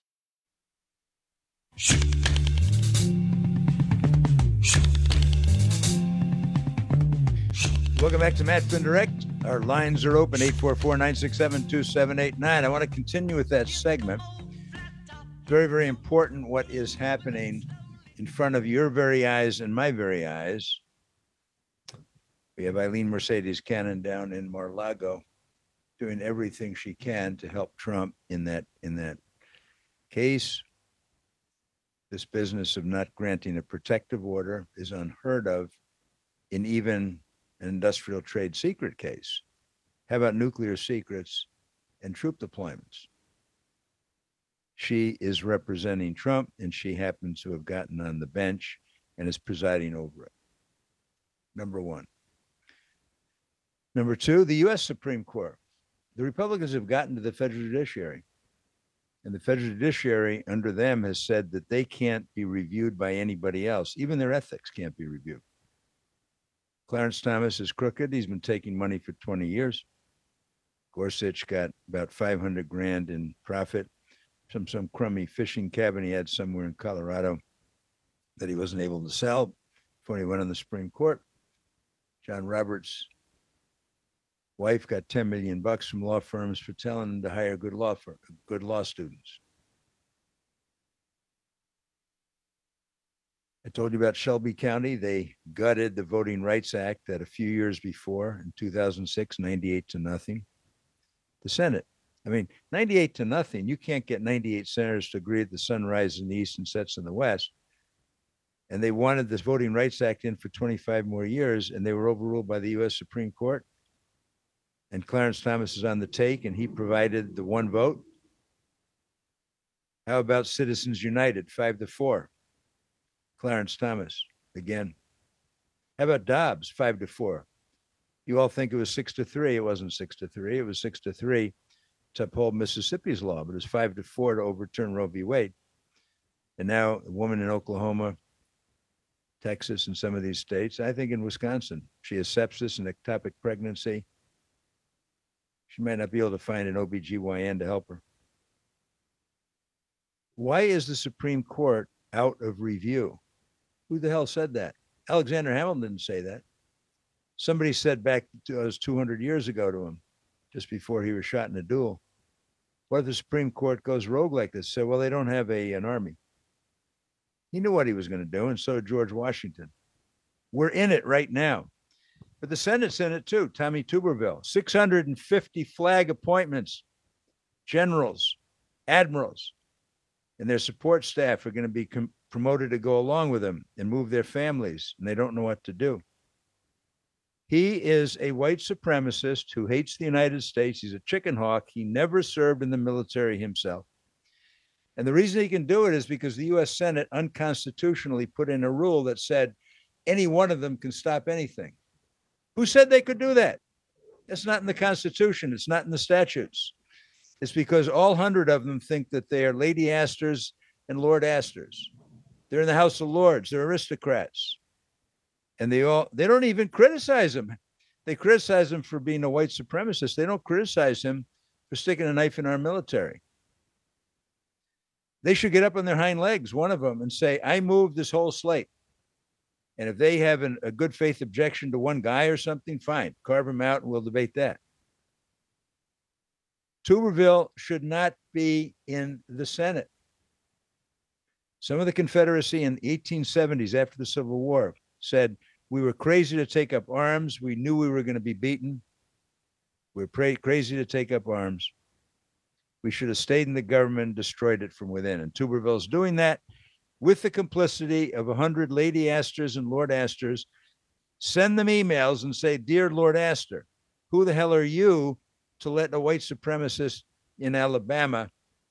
Welcome back to Matt Flynn Direct. Our lines are open, eight four four, nine six seven, two seven eight nine. I want to continue with that segment. Very, very important what is happening in front of your very eyes and my very eyes. We have Eileen Mercedes Cannon down in Mar-a-Lago doing everything she can to help Trump in that in that case. This business of not granting a protective order is unheard of in even an industrial trade secret case. How about nuclear secrets and troop deployments? She is representing Trump, and she happens to have gotten on the bench and is presiding over it. Number one. Number two, the U S Supreme Court. The Republicans have gotten to the federal judiciary, and the federal judiciary under them has said that they can't be reviewed by anybody else. Even their ethics can't be reviewed. Clarence Thomas is crooked. He's been taking money for twenty years. Gorsuch got about five hundred grand in profit from some crummy fishing cabin he had somewhere in Colorado that he wasn't able to sell before he went on the Supreme Court. John Roberts' wife got ten million bucks from law firms for telling them to hire good law firm, good law students. told you about Shelby County. They gutted the Voting Rights Act that a few years before, in two thousand six, ninety-eight to nothing. The Senate. I mean, ninety-eight to nothing. You can't get ninety-eight senators to agree that the sun rises in the east and sets in the west. And they wanted this Voting Rights Act in for twenty-five more years, and they were overruled by the U S Supreme Court. And Clarence Thomas is on the take, and he provided the one vote. How about Citizens United, five to four? Clarence Thomas, again. How about Dobbs, five to four? You all think it was six to three. It wasn't six to three. It was six to three to uphold Mississippi's law, but it was five to four to overturn Roe v. Wade. And now a woman in Oklahoma, Texas, and some of these states, I think in Wisconsin, she has sepsis and ectopic pregnancy. She might not be able to find an O B G Y N to help her. Why is the Supreme Court out of review? Who the hell said that? Alexander Hamilton didn't say that. Somebody said back to us two hundred years ago to him, just before he was shot in a duel. What if the Supreme Court goes rogue like this? Say, well, they don't have a, an army. He knew what he was going to do, and so did George Washington. We're in it right now. But the Senate's in it too. Tommy Tuberville, six hundred fifty flag appointments, generals, admirals, and their support staff are going to be com- promoted to go along with them and move their families, and they don't know what to do. He is a white supremacist who hates the United States. He's a chicken hawk. He never served in the military himself. And the reason he can do it is because the U S Senate unconstitutionally put in a rule that said any one of them can stop anything. Who said they could do that? It's not in the Constitution. It's not in the statutes. It's because all hundred of them think that they are Lady Astors and Lord Astors. They're in the House of Lords. They're aristocrats. And they all, they don't even criticize him. They criticize him for being a white supremacist. They don't criticize him for sticking a knife in our military. They should get up on their hind legs, one of them, and say, I moved this whole slate. And if they have an, a good faith objection to one guy or something, fine, carve him out and we'll debate that. Tuberville should not be in the Senate. Some of the Confederacy in the eighteen seventies, after the Civil War, said, we were crazy to take up arms. We knew we were going to be beaten. We were pra- crazy to take up arms. We should have stayed in the government and destroyed it from within. And Tuberville's doing that with the complicity of a hundred Lady Astors and Lord Astors. Send them emails and say, dear Lord Astor, who the hell are you to let a white supremacist in Alabama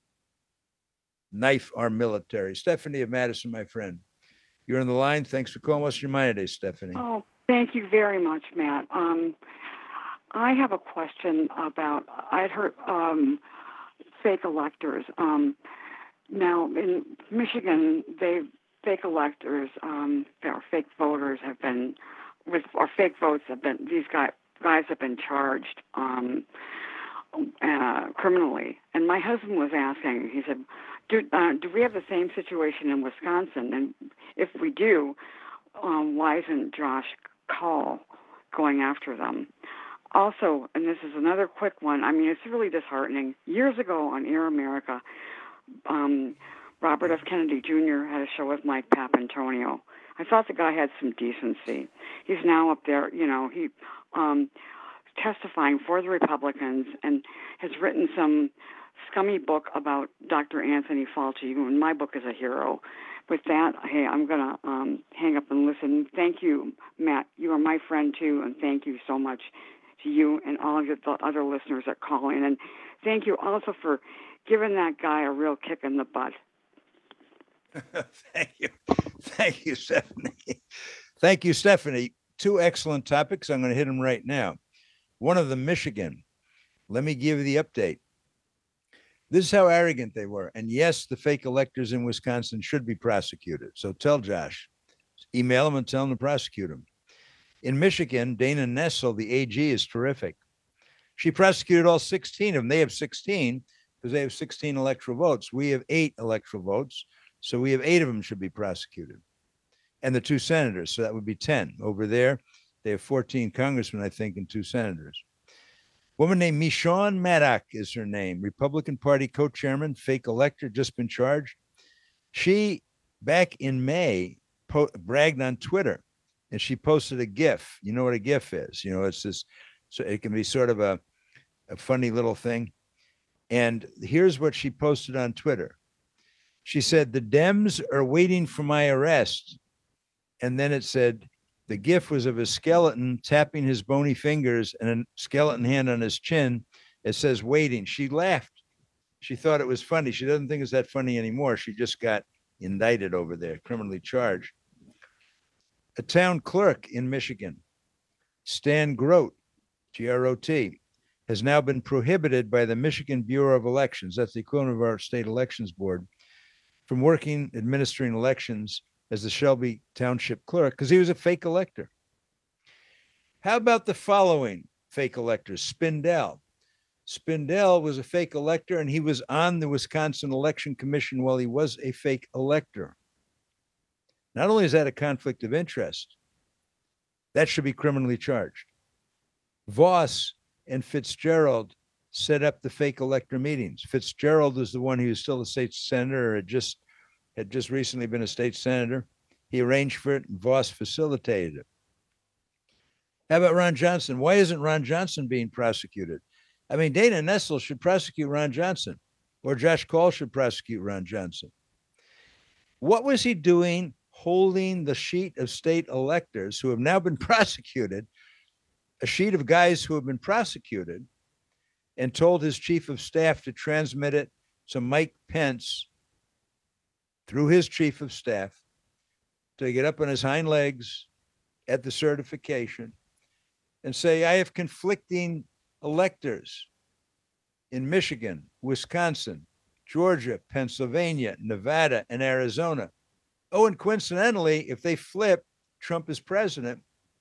knife our military? Stephanie of Madison, my friend. You're on the line. Thanks for calling. What's your mind today, Stephanie? Oh, thank you very much, Matt. Um, I have a question about, I'd heard um, fake electors. Um, now, in Michigan, they fake electors, um, or fake voters have been, with or fake votes have been, these guys, guys have been charged um, uh, criminally. And my husband was asking, he said, Do, uh, do we have the same situation in Wisconsin? And if we do, um, why isn't Josh Kaul going after them? Also, and this is another quick one, I mean, it's really disheartening. Years ago on Air America, um, Robert F. Kennedy Junior had a show with Mike Papantonio. I thought the guy had some decency. He's now up there, you know, he um, testifying for the Republicans and has written some scummy book about Doctor Anthony Fauci, who in my book is a hero. With that, hey, I'm going to um, hang up and listen. Thank you, Matt. You are my friend, too, and thank you so much to you and all of the other listeners that call in. And thank you also for giving that guy a real kick in the butt. Thank you. Thank you, Stephanie. Thank you, Stephanie. Two excellent topics. I'm going to hit them right now. One of them, Michigan. Let me give you the update. This is how arrogant they were. And yes, the fake electors in Wisconsin should be prosecuted. So tell Josh, email him and tell him to prosecute him. In Michigan, Dana Nessel, the A G, is terrific. She prosecuted all sixteen of them. They have sixteen because they have sixteen electoral votes. We have eight electoral votes. So we have eight of them should be prosecuted. And the two senators. So that would be ten. Over there, they have fourteen congressmen, I think, and two senators. Woman named Michonne Maddock is her name, Republican Party co-chairman, fake elector, just been charged. She, back in May, po- bragged on Twitter, and she posted a GIF. You know what a GIF is? You know, it's this. So it can be sort of a, a funny little thing. And here's what she posted on Twitter. She said, "The Dems are waiting for my arrest." And then it said, the GIF was of a skeleton tapping his bony fingers and a skeleton hand on his chin. It says, waiting. She laughed. She thought it was funny. She doesn't think it's that funny anymore. She just got indicted over there, criminally charged. A town clerk in Michigan, Stan Grote, G R O T, has now been prohibited by the Michigan Bureau of Elections, that's the equivalent of our state elections board, from working administering elections as the Shelby Township clerk because he was a fake elector. How about the following fake electors? Spindell. Spindell was a fake elector, and he was on the Wisconsin Election Commission while he was a fake elector. Not only is that a conflict of interest, that should be criminally charged. Voss and Fitzgerald set up the fake elector meetings. Fitzgerald is the one who was still a state senator, or had just had just recently been a state senator. He arranged for it, and Voss facilitated it. How about Ron Johnson? Why isn't Ron Johnson being prosecuted? I mean, Dana Nessel should prosecute Ron Johnson, or Josh Call should prosecute Ron Johnson. What was he doing holding the sheet of state electors who have now been prosecuted, a sheet of guys who have been prosecuted, and told his chief of staff to transmit it to Mike Pence through his chief of staff to get up on his hind legs at the certification and say, I have conflicting electors in Michigan, Wisconsin, Georgia, Pennsylvania, Nevada, and Arizona. Oh, and coincidentally, if they flip, Trump is president,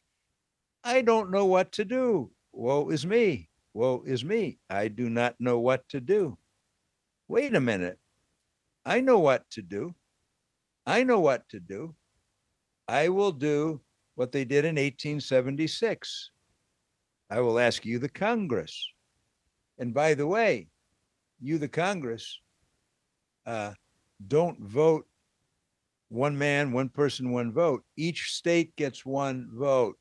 I don't know what to do. Woe is me. Woe is me. I do not know what to do. Wait a minute. I know what to do. I know what to do. I will do what they did in eighteen seventy-six. I will ask you, the Congress. And by the way, you, the Congress, uh, don't vote one man, one person, one vote. Each state gets one vote.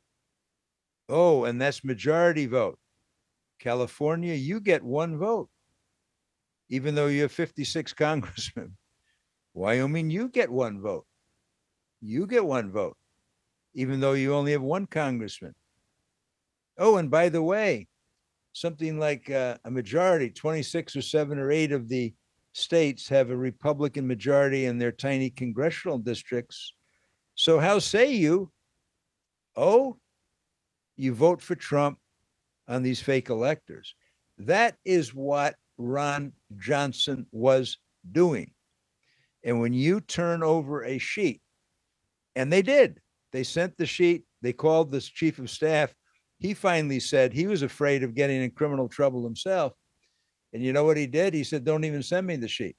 Oh, and that's majority vote. California, you get one vote, even though you have fifty-six congressmen. Wyoming, you get one vote. You get one vote, even though you only have one congressman. Oh, and by the way, something like uh, a majority, twenty-six or seven or eight of the states have a Republican majority in their tiny congressional districts. So how say you, oh, you vote for Trump on these fake electors? That is what Ron Johnson was doing. And when you turn over a sheet, and they did, they sent the sheet, they called this chief of staff. He finally said he was afraid of getting in criminal trouble himself. And you know what he did? He said, don't even send me the sheet.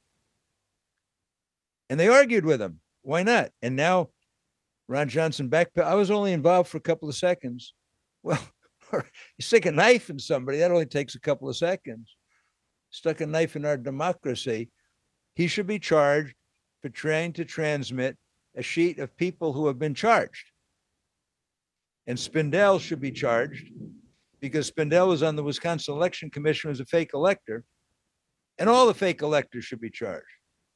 And they argued with him. Why not? And now Ron Johnson back. I was only involved for a couple of seconds. Well, you stick a knife in somebody, that only takes a couple of seconds. Stuck a knife in our democracy. He should be charged for trying to transmit a sheet of people who have been charged. And Spindell should be charged because Spindell was on the Wisconsin Election Commission, was a fake elector, and all the fake electors should be charged.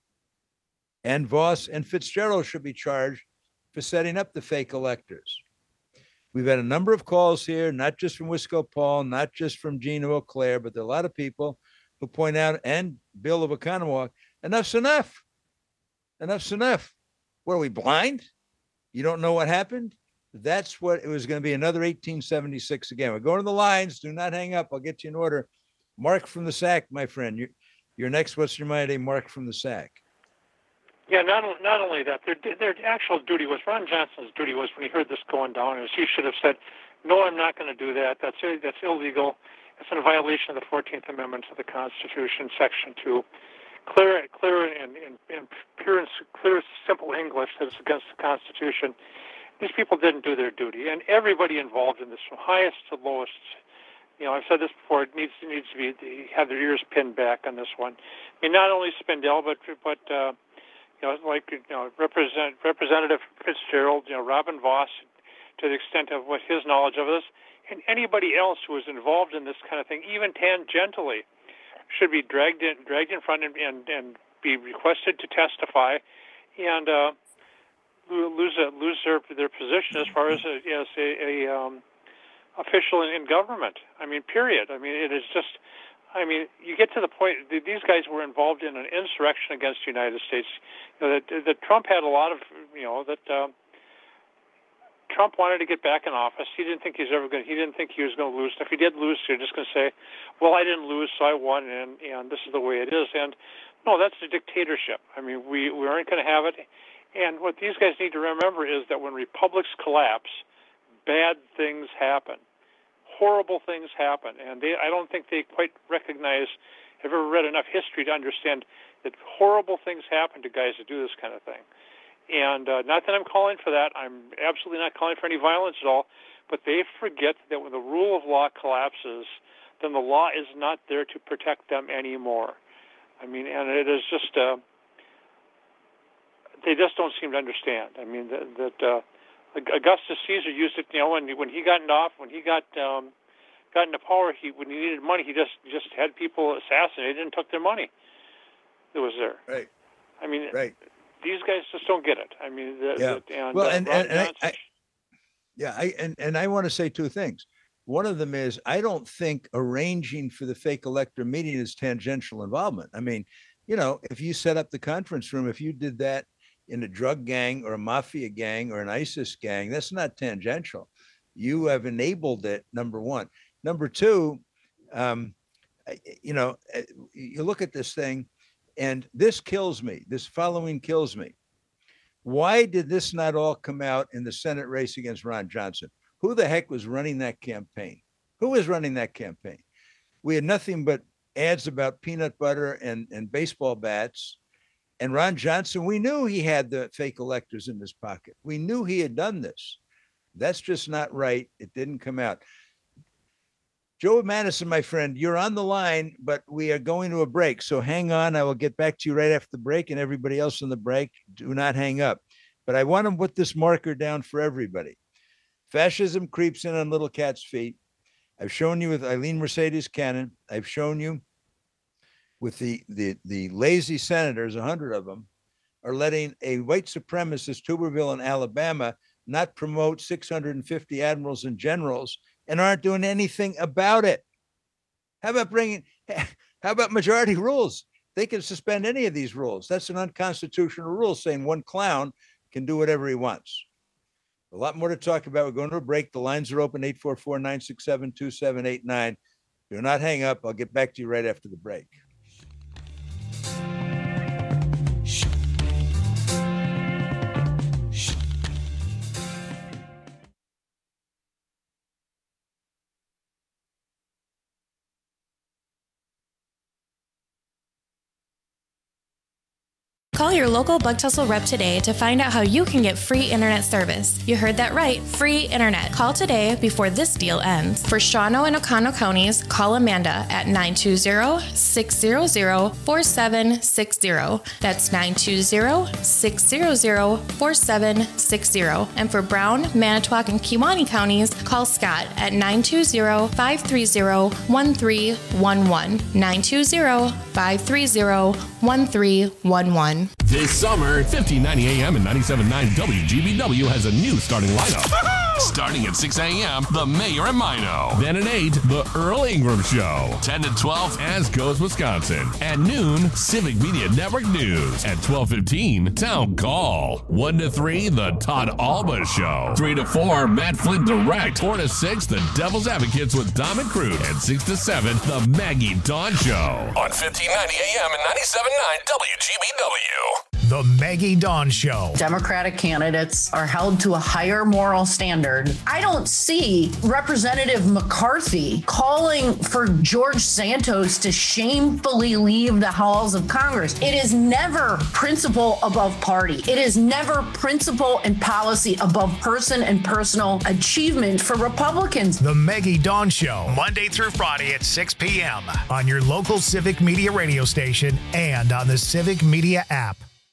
And Voss and Fitzgerald should be charged for setting up the fake electors. We've had a number of calls here, not just from Wisco Paul, not just from Gina Eau Claire, but there are a lot of people who point out, and Bill of Oconomowoc, enough's enough. Enough's enough. What are we, blind? You don't know what happened? That's what it was going to be, another eighteen seventy-six again. We're going to the lines. Do not hang up. I'll get you in order. Mark from the Sack, my friend. You're, you're next. What's your mind? Mark from the Sack. Yeah, not not only that, their their actual duty was, Ron Johnson's duty was, when he heard this going down, is he should have said, no, I'm not going to do that. That's that's illegal. It's in violation of the fourteenth Amendment to the Constitution, Section two. Clear, clear, and, and, and pure and clear, simple English that it's against the Constitution. These people didn't do their duty, and everybody involved in this, from highest to lowest. You know, I've said this before. It needs needs to be have their ears pinned back on this one. I mean, not only Spindell, but but uh, you know, like you know, represent, Representative Fitzgerald, you know, Robin Voss, to the extent of what his knowledge of this, and anybody else who is involved in this kind of thing, even tangentially, should be dragged in, dragged in front and and, and be requested to testify, and uh, lose a, lose their their position as far as a, as a, a um, official in, in government. I mean, period. I mean, it is just. I mean, you get to the point. These guys were involved in an insurrection against the United States. You know, that, that Trump had a lot of. You know that. Uh, Trump wanted to get back in office. He didn't think he's ever going. He didn't think he was going to lose. If he did lose, you're just going to say, "Well, I didn't lose, so I won," and and this is the way it is. And no, that's a dictatorship. I mean, we we aren't going to have it. And what these guys need to remember is that when republics collapse, bad things happen, horrible things happen, and they. I don't think they quite recognize. Have ever read enough history to understand that horrible things happen to guys that do this kind of thing. And uh, not that I'm calling for that. I'm absolutely not calling for any violence at all. But they forget that when the rule of law collapses, then the law is not there to protect them anymore. I mean, and it is just, uh, they just don't seem to understand. I mean, that, that uh, Augustus Caesar used it, you know, when, when he got off, when he got um, got into power, he when he needed money, he just, just had people assassinated and took their money that was there. Right. I mean, right. These guys just don't get it. I mean, the, yeah. the, and, well, uh, and, Ron and, and I, I, Johnson- yeah, I and, and I want to say two things. One of them is I don't think arranging for the fake elector meeting is tangential involvement. I mean, you know, if you set up the conference room, if you did that in a drug gang or a mafia gang or an ISIS gang, that's not tangential. You have enabled it, number one. Number two, um, you know, you look at this thing, and this kills me. This following kills me. Why did this not all come out in the Senate race against Ron Johnson? Who the heck was running that campaign? Who was running that campaign? We had nothing but ads about peanut butter and, and baseball bats. And Ron Johnson, we knew he had the fake electors in his pocket. We knew he had done this. That's just not right. It didn't come out. Joe Madison, my friend, you're on the line, but we are going to a break. So hang on. I will get back to you right after the break, and everybody else on the break, do not hang up. But I want to put this marker down for everybody. Fascism creeps in on little cat's feet. I've shown you with Eileen Mercedes Cannon. I've shown you with the, the, the lazy senators, a hundred of them, are letting a white supremacist Tuberville in Alabama not promote six hundred fifty admirals and generals and aren't doing anything about it. How about bringing, how about majority rules? They can suspend any of these rules. That's an unconstitutional rule saying one clown can do whatever he wants. A lot more to talk about. We're going to a break. The lines are open, eight four four, nine six seven, two seven eight nine. Do not hang up. I'll get back to you right after the break. Call your local Bug Tussle rep today to find out how you can get free internet service. You heard that right, free internet. Call today before this deal ends. For Shawano and Oconto counties, call Amanda at nine two zero, six zero zero, four seven six zero. That's nine two zero, six zero zero, four seven six zero. And for Brown, Manitowoc, and Kewaunee counties, call Scott at nine two zero, five three zero, one three one one. nine two zero, five three zero, one three one one. This summer, fifteen ninety A M and ninety-seven point nine W G B W has a new starting lineup. Starting at six A M, The Mayor and Mino. Then at eight, The Earl Ingram Show. ten to twelve, As Goes Wisconsin. At noon, Civic Media Network News. At twelve fifteen, Town Call. one to three, The Todd Alba Show. three to four, Matt Flint Direct. four to six, The Devil's Advocates with Dom and Cruz. And six to seven, The Maggie Dawn Show. On fifteen ninety A M and ninety-seven point nine W G B W. The Maggie Dawn Show. Democratic candidates are held to a higher moral standard. I don't see Representative McCarthy calling for George Santos to shamefully leave the halls of Congress. It is never principle above party. It is never principle and policy above person and personal achievement for Republicans. The Maggie Dawn Show, Monday through Friday at six p.m. on your local Civic Media radio station and on the Civic Media app.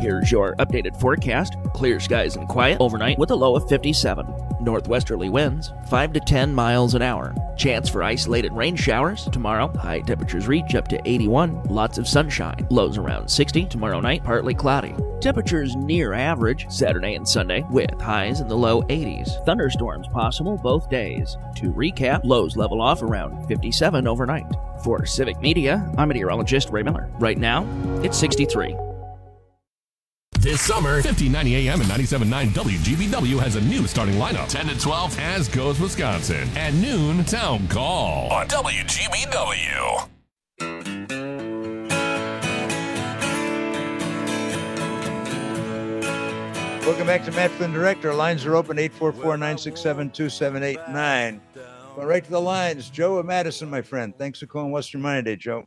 Here's your updated forecast. Clear skies and quiet overnight with a low of fifty-seven. Northwesterly winds, five to ten miles an hour. Chance for isolated rain showers. Tomorrow, high temperatures reach up to eighty-one. Lots of sunshine. Lows around sixty. Tomorrow night, partly cloudy. Temperatures near average Saturday and Sunday with highs in the low eighties. Thunderstorms possible both days. To recap, lows level off around fifty-seven overnight. For Civic Media, I'm meteorologist Ray Miller. Right now, it's sixty-three. This summer, fifteen ninety A M and ninety-seven point nine W G B W has a new starting lineup. ten to twelve, As Goes Wisconsin. At noon, Town Call on W G B W. Welcome back to Matt Flynn Direct. Our lines are open, eight four four, nine six seven, two seven eight nine. Going right to the lines. Joe of Madison, my friend. Thanks for calling Western Mind today, Joe.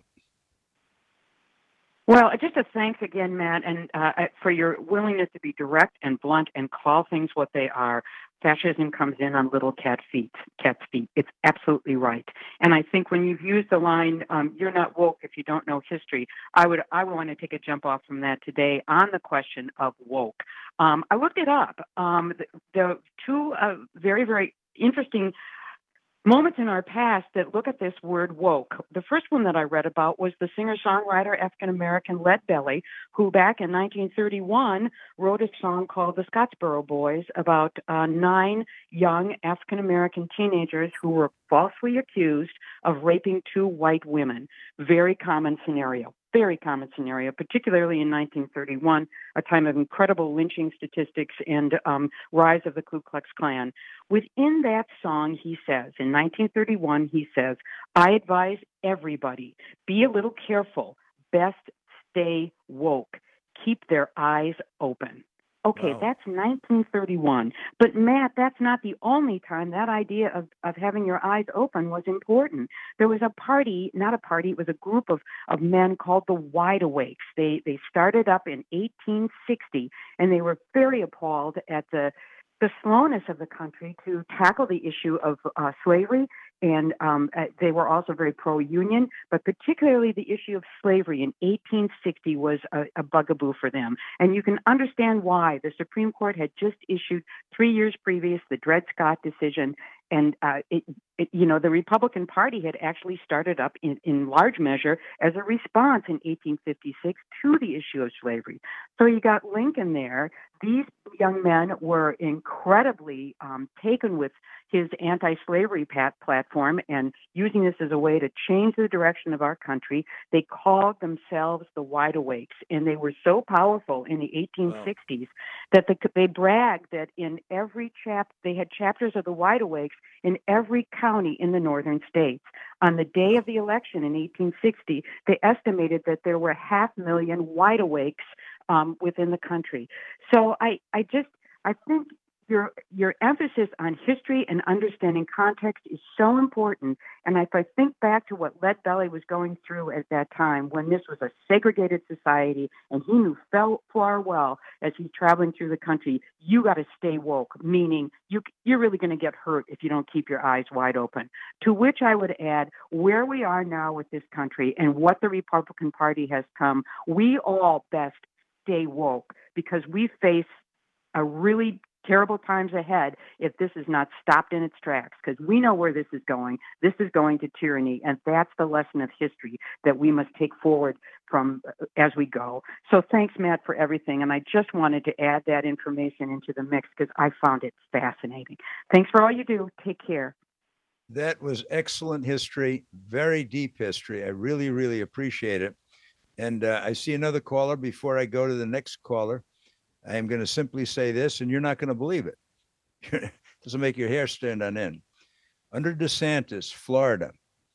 Well, just a thanks again, Matt, and uh, for your willingness to be direct and blunt and call things what they are. Fascism comes in on little cat feet, cat's feet. It's absolutely right. And I think when you've used the line, um, "You're not woke if you don't know history," I would I want to take a jump off from that today on the question of woke. Um, I looked it up. Um, the, the two uh, very very interesting moments in our past that look at this word woke. The first one that I read about was the singer-songwriter African-American Lead Belly, who back in nineteen thirty-one wrote a song called The Scottsboro Boys about uh, nine young African-American teenagers who were falsely accused of raping two white women. Very common scenario. Very common scenario, particularly in nineteen thirty-one, a time of incredible lynching statistics and um, rise of the Ku Klux Klan. Within that song, he says, in nineteen thirty-one, he says, "I advise everybody, be a little careful, best stay woke, keep their eyes open." Okay, wow. That's nineteen thirty-one. But, Matt, that's not the only time that idea of, of having your eyes open was important. There was a party, not a party, it was a group of, of men called the Wide Awakes. They, they started up in eighteen sixty, and they were very appalled at the the slowness of the country to tackle the issue of uh, slavery, and um, uh, they were also very pro-union, but particularly the issue of slavery in eighteen sixty was a, a bugaboo for them. And you can understand why. The Supreme Court had just issued three years previous the Dred Scott decision, and uh, it, it, you know, the Republican Party had actually started up in, in large measure as a response in eighteen fifty-six to the issue of slavery. So you got Lincoln there. These young men were incredibly um, taken with his anti-slavery pat- platform and using this as a way to change the direction of our country. They called themselves the Wide Awakes, and they were so powerful in the eighteen sixties wow. that the, they bragged that in every chap they had chapters of the Wide Awakes in every county in the northern states. On the day of the election in eighteen sixty, they estimated that there were half million Wide Awakes um, within the country. So I, I just, I think your your emphasis on history and understanding context is so important. And if I think back to what Lead Belly was going through at that time, when this was a segregated society, and he knew fell far well as he's traveling through the country, you got to stay woke, meaning you, you're really going to get hurt if you don't keep your eyes wide open. To which I would add, where we are now with this country and what the Republican Party has come, we all best stay woke, because we face a really terrible times ahead if this is not stopped in its tracks, because we know where this is going. This is going to tyranny, and that's the lesson of history that we must take forward from uh, as we go. So thanks, Matt, for everything, and I just wanted to add that information into the mix because I found it fascinating. Thanks for all you do. Take care. That was excellent history, very deep history. I really, really appreciate it. And uh, I see another caller. Before I go to the next caller, I am going to simply say this, and you're not going to believe it. This will make your hair stand on end. Under DeSantis, Florida,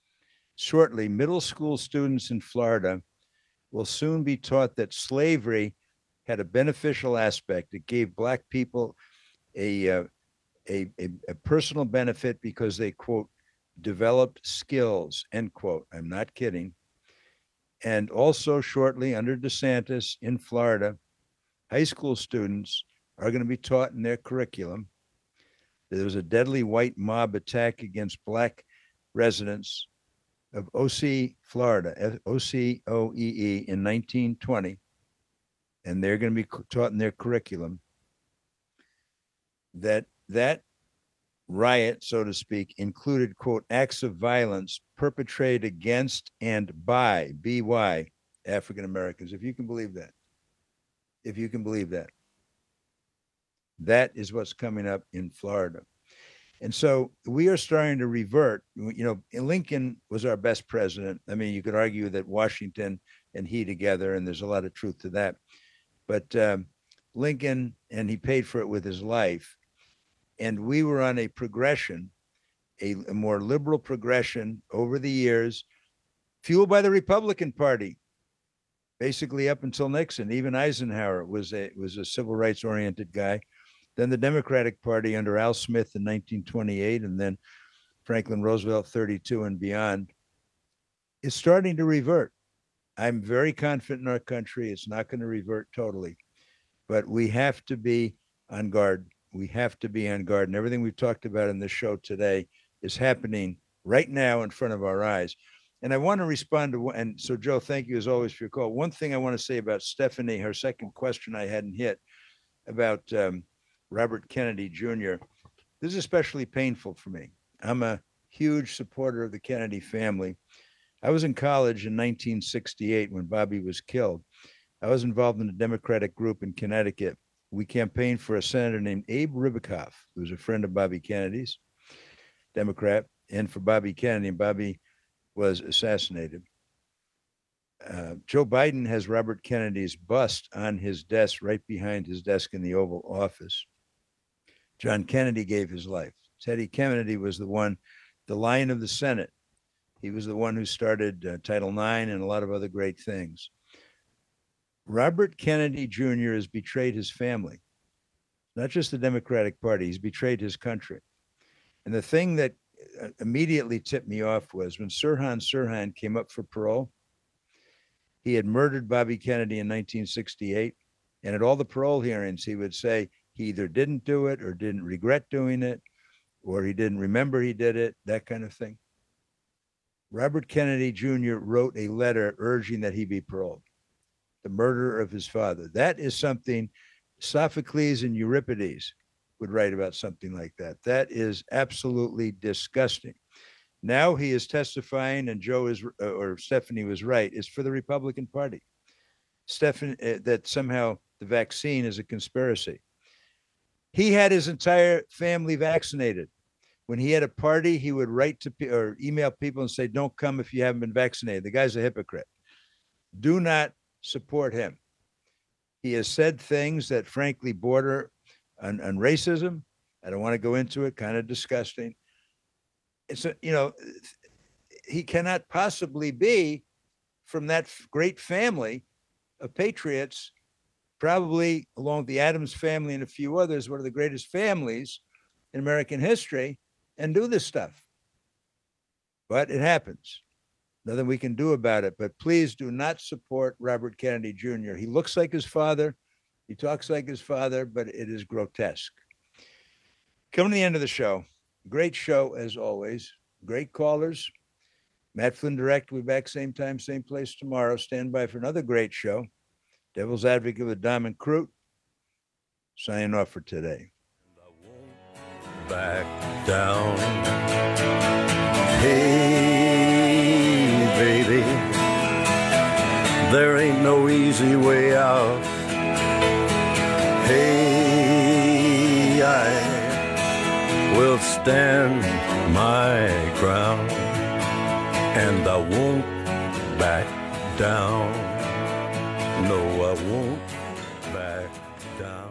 shortly, middle school students in Florida will soon be taught that slavery had a beneficial aspect. It gave Black people a, uh, a, a, a personal benefit because they, quote, developed skills, end quote. I'm not kidding. And also shortly, under DeSantis in Florida, high school students are going to be taught in their curriculum that there was a deadly white mob attack against Black residents of O C, Florida, O C O E E, in nineteen twenty. and they're going to be taught in their curriculum that that riot, so to speak, included, quote, acts of violence perpetrated against and by, B Y, African Americans. If you can believe that. If you can believe that. That is what's coming up in Florida. And so we are starting to revert. You know, Lincoln was our best president. I mean, you could argue that Washington and he together, and there's a lot of truth to that. But um, Lincoln, and he paid for it with his life. And we were on a progression, a, a more liberal progression over the years, fueled by the Republican Party, basically up until Nixon. Even Eisenhower was a was a civil rights oriented guy. Then the Democratic Party under Al Smith in nineteen twenty-eight, and then Franklin Roosevelt thirty-two and beyond, is starting to revert. I'm very confident in our country. It's not going to revert totally, but we have to be on guard. We have to be on guard. And everything we've talked about in this show today is happening right now in front of our eyes. And I want to respond to, and so Joe, thank you as always for your call. One thing I want to say about Stephanie, her second question I hadn't hit about um, Robert Kennedy Junior This is especially painful for me. I'm a huge supporter of the Kennedy family. I was in college in nineteen sixty-eight when Bobby was killed. I was involved in a Democratic group in Connecticut. We campaigned for a senator named Abe Ribicoff, who was a friend of Bobby Kennedy's, Democrat, and for Bobby Kennedy. And Bobby was assassinated. Uh, Joe Biden has Robert Kennedy's bust on his desk, right behind his desk in the Oval Office. John Kennedy gave his life. Teddy Kennedy was the one, the Lion of the Senate. He was the one who started uh, Title nine and a lot of other great things. Robert Kennedy Junior has betrayed his family, not just the Democratic Party. He's betrayed his country. And the thing that immediately tipped me off was when Sirhan Sirhan came up for parole. He had murdered Bobby Kennedy in nineteen sixty-eight. And at all the parole hearings, he would say he either didn't do it or didn't regret doing it, or he didn't remember he did it, that kind of thing. Robert Kennedy Junior wrote a letter urging that he be paroled. The murder of his father. That is something Sophocles and Euripides would write about, something like that. That is absolutely disgusting. Now he is testifying, and Joe is, or Stephanie was right, is for the Republican Party. Stephanie, uh, that somehow the vaccine is a conspiracy. He had his entire family vaccinated. When he had a party, he would write to or email people and say, don't come if you haven't been vaccinated. The guy's a hypocrite. Do not support him. He has said things that frankly border on, on racism. I don't want to go into it, kind of disgusting. It's a, you know, he cannot possibly be from that great family of patriots, probably along with the Adams family and a few others, one of the greatest families in American history, and do this stuff. But it happens. Nothing we can do about it. But please do not support Robert Kennedy Junior He looks like his father. He talks like his father, but it is grotesque. Coming to the end of the show. Great show, as always. Great callers. Matt Flynn Direct, we'll be back same time, same place tomorrow. Stand by for another great show. Devil's Advocate with Diamond Crute. Signing off for today. Back down. Hey, baby, there ain't no easy way out. Hey, I will stand my ground, and I won't back down. No, I won't back down.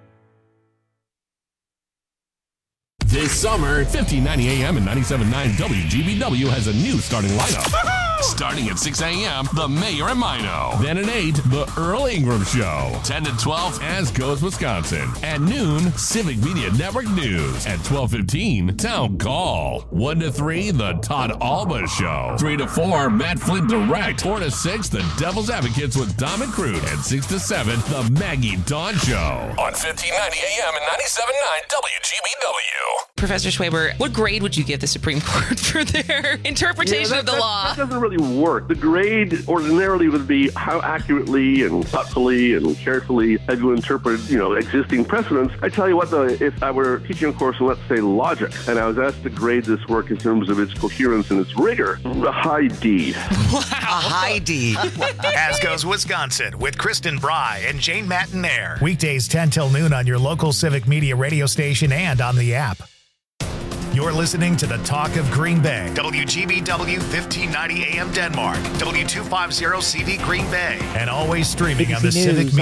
This summer, fifteen ninety A M and ninety-seven point nine W G B W has a new starting lineup. Starting at six A M, The Mayor and Mino. Then at eight, The Earl Ingram Show. ten to twelve, As Goes Wisconsin. At noon, Civic Media Network News. At twelve fifteen, Town Call. one to three, The Todd Alba Show. three to four, Matt Flynn Direct. four to six, The Devil's Advocates with Diamond Crute. And six to seven, The Maggie Dawn Show. On fifteen ninety A M and ninety-seven point nine W G B W. Professor Schwaber, what grade would you give the Supreme Court for their interpretation yeah, that, of the that, law? That doesn't really really work? The grade ordinarily would be how accurately and thoughtfully and carefully have you interpreted, you know, existing precedents. I tell you what, though, if I were teaching a course on, let's say, logic, and I was asked to grade this work in terms of its coherence and its rigor, a high D. Wow. A high D. As goes Wisconsin with Kristen Bry and Jane Matinaire. Weekdays ten till noon on your local Civic Media radio station and on the app. You're listening to the Talk of Green Bay. W G B W fifteen ninety A M Denmark. W two fifty C V Green Bay. And always streaming on the Civic Media